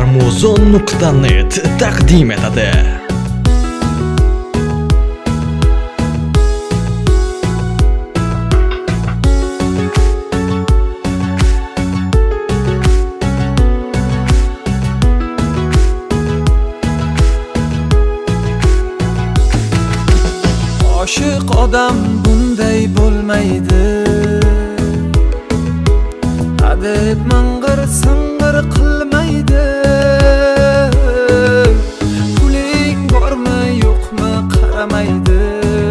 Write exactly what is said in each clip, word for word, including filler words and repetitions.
farmuzon nuqta net taqdim etadi. Aşık odam bunday bo'lmaydi. Adib mang'ir sing'ir qilmaydi. Puling bormi yo'qmi qaramaydi.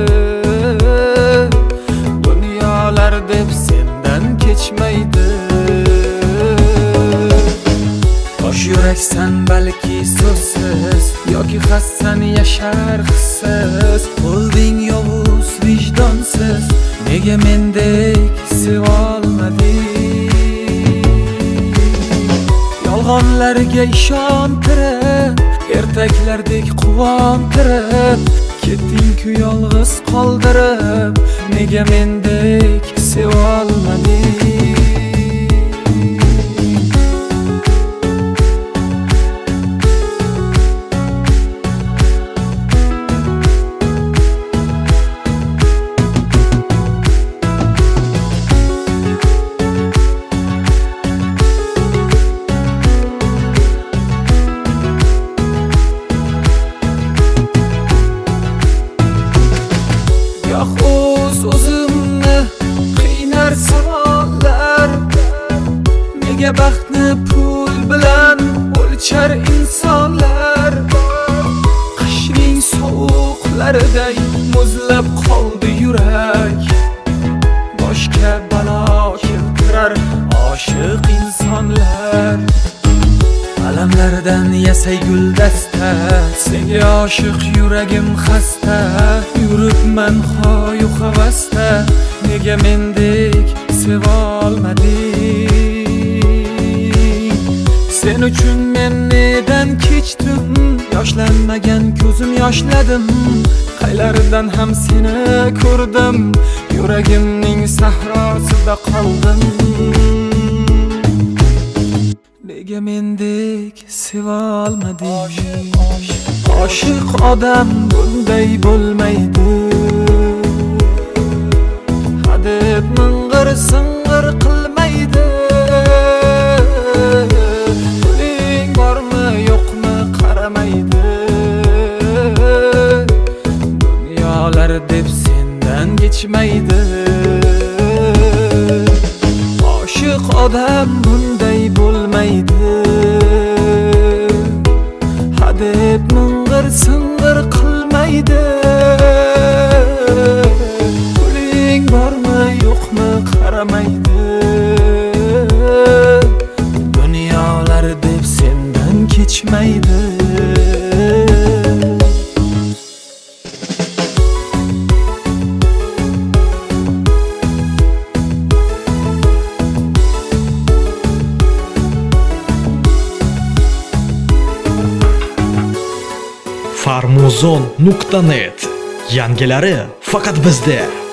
Dunyolar deb sendan kechmaydi. Tosh yuraksan balki so'zsiz yoki xassan yashar hissiz. Bo'lding yovuz vijdonsiz, nega mendek sevolmading? Yolg'onlarga ishontirib, ertaklardek quvontirib, ketding-ku yolg'iz qoldirib, nega mendek sevolmading? O'z o'zimni qiynar savollar, nega baxtni pul bilan o'lchar insonlar? Qishning sovuqlariday muzlab qoldi yurak, boshga balo keltirar oshiq insonlar. Alamlardan yasay guldasta, senga oshiq yuragim xasta. Yuribman xoyu havasda, nega mendek sevolmading? Sen uchun men nedan kechdim, yoshlanmagan ko'zim yoshladim. Qaylardan ham seni ko'rdim, yuragimning sahrosida qoldim. Nega mendek sevolmading? Oshiq odam bunday bo'lmaydi. Hadeb ming'ir sing'ir qilmaydi. Puling bormi yo'qmi qaramaydi. Dunyolar deb sendan kechmaydi. Oshiq odam bunday bo'lmaydi. Hadeb ming'ir sing'ir qilmaydi. Puling bormi yo'qmi qaramaydi. Dunyolar deb sendan kechmaydi. farmuzon nuqta net yangilari faqat bizda.